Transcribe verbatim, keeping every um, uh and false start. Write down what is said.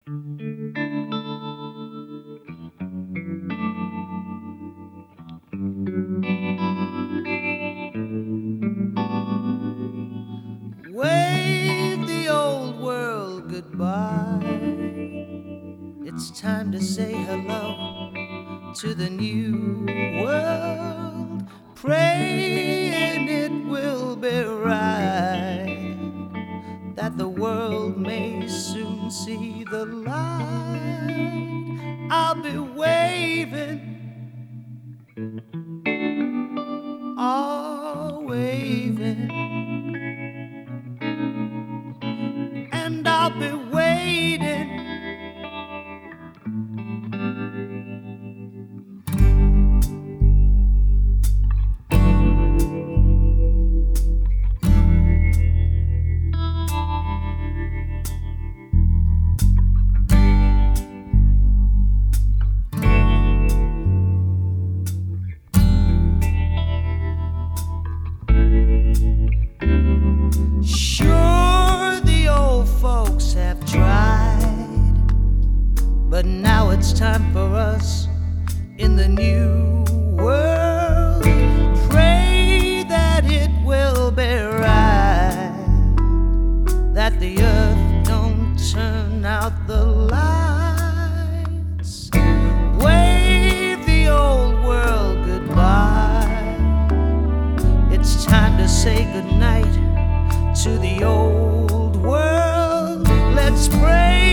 Wave the old world goodbye. It's time to say hello to the new world. Praying it will be right, that the world may soon see the light. I'll be waving, all waving, and I'll be waiting. But now it's time for us in the new world. Pray that it will be right, that the earth don't turn out the lights. Wave the old world goodbye. It's time to say goodnight to the old world. Let's pray